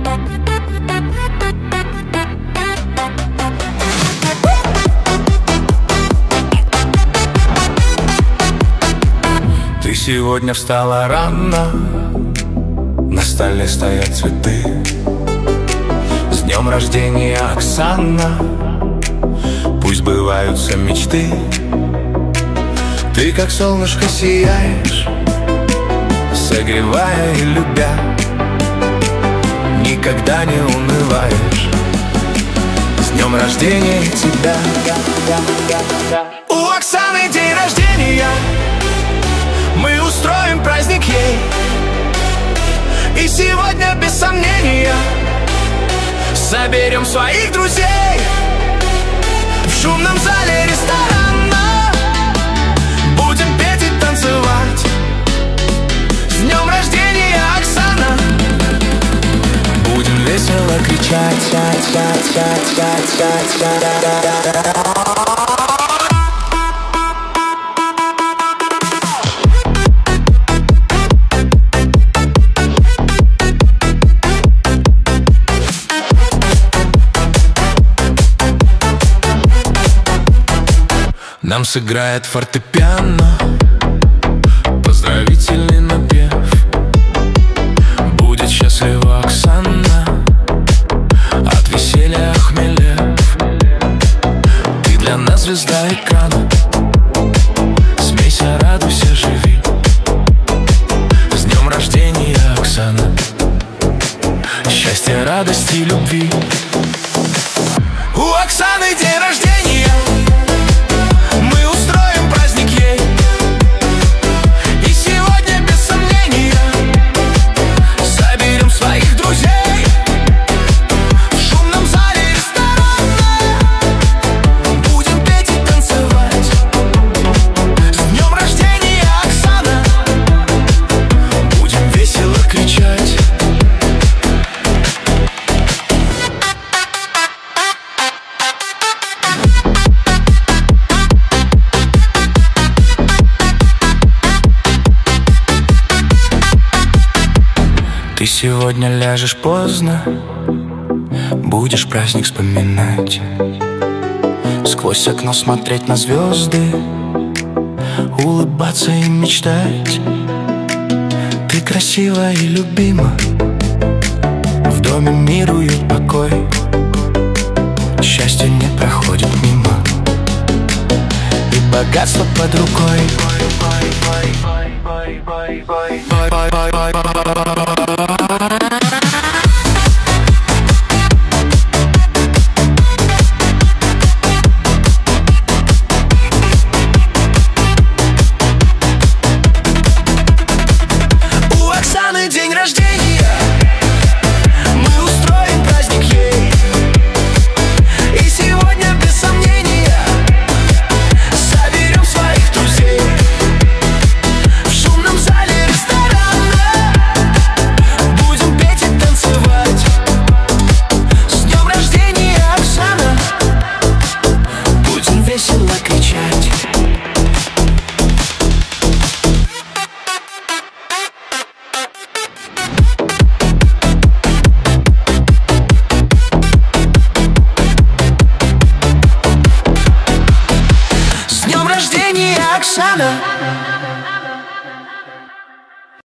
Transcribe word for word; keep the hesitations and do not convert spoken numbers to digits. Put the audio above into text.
Ты сегодня встала рано, на столе стоят цветы. С днем рождения, Оксана, пусть сбываются мечты. Ты как солнышко сияешь, согревая и любя, никогда не унываешь. С днем рождения тебя! У Оксаны день рождения, мы устроим праздник ей. И сегодня, без сомнения, соберем своих друзей в шумном зале ресторана. Будем петь и танцевать. С днем рождения, Оксана! Будем весело кричать. Нам сыграет фортепиано поздравительный напев. Будет счастлива Оксана, от веселья охмелев. Ты для нас звезда экрана, смейся, радуйся, живи. С днем рождения, Оксана, счастья, радости, любви. У Оксаны день рождения, мы устроим праздник ей. И сегодня, без сомнения, соберем своих друзей в шумном зале ресторана. Будем петь и танцевать. С днем рождения, Оксана! Будем весело кричать. Ты сегодня ляжешь поздно, будешь праздник вспоминать, сквозь окно смотреть на звезды, улыбаться и мечтать. Ты красива и любима, в доме мир, уют, покой. Счастье не проходит мимо, и богатство под рукой. У Оксаны день рождения, мы устроим праздник ей. И сегодня, без сомнения, соберем своих друзей в шумном зале ресторана. Будем петь и танцевать. С днем рождения, Оксана! Будем весело кричать. С днем рождения, Оксана!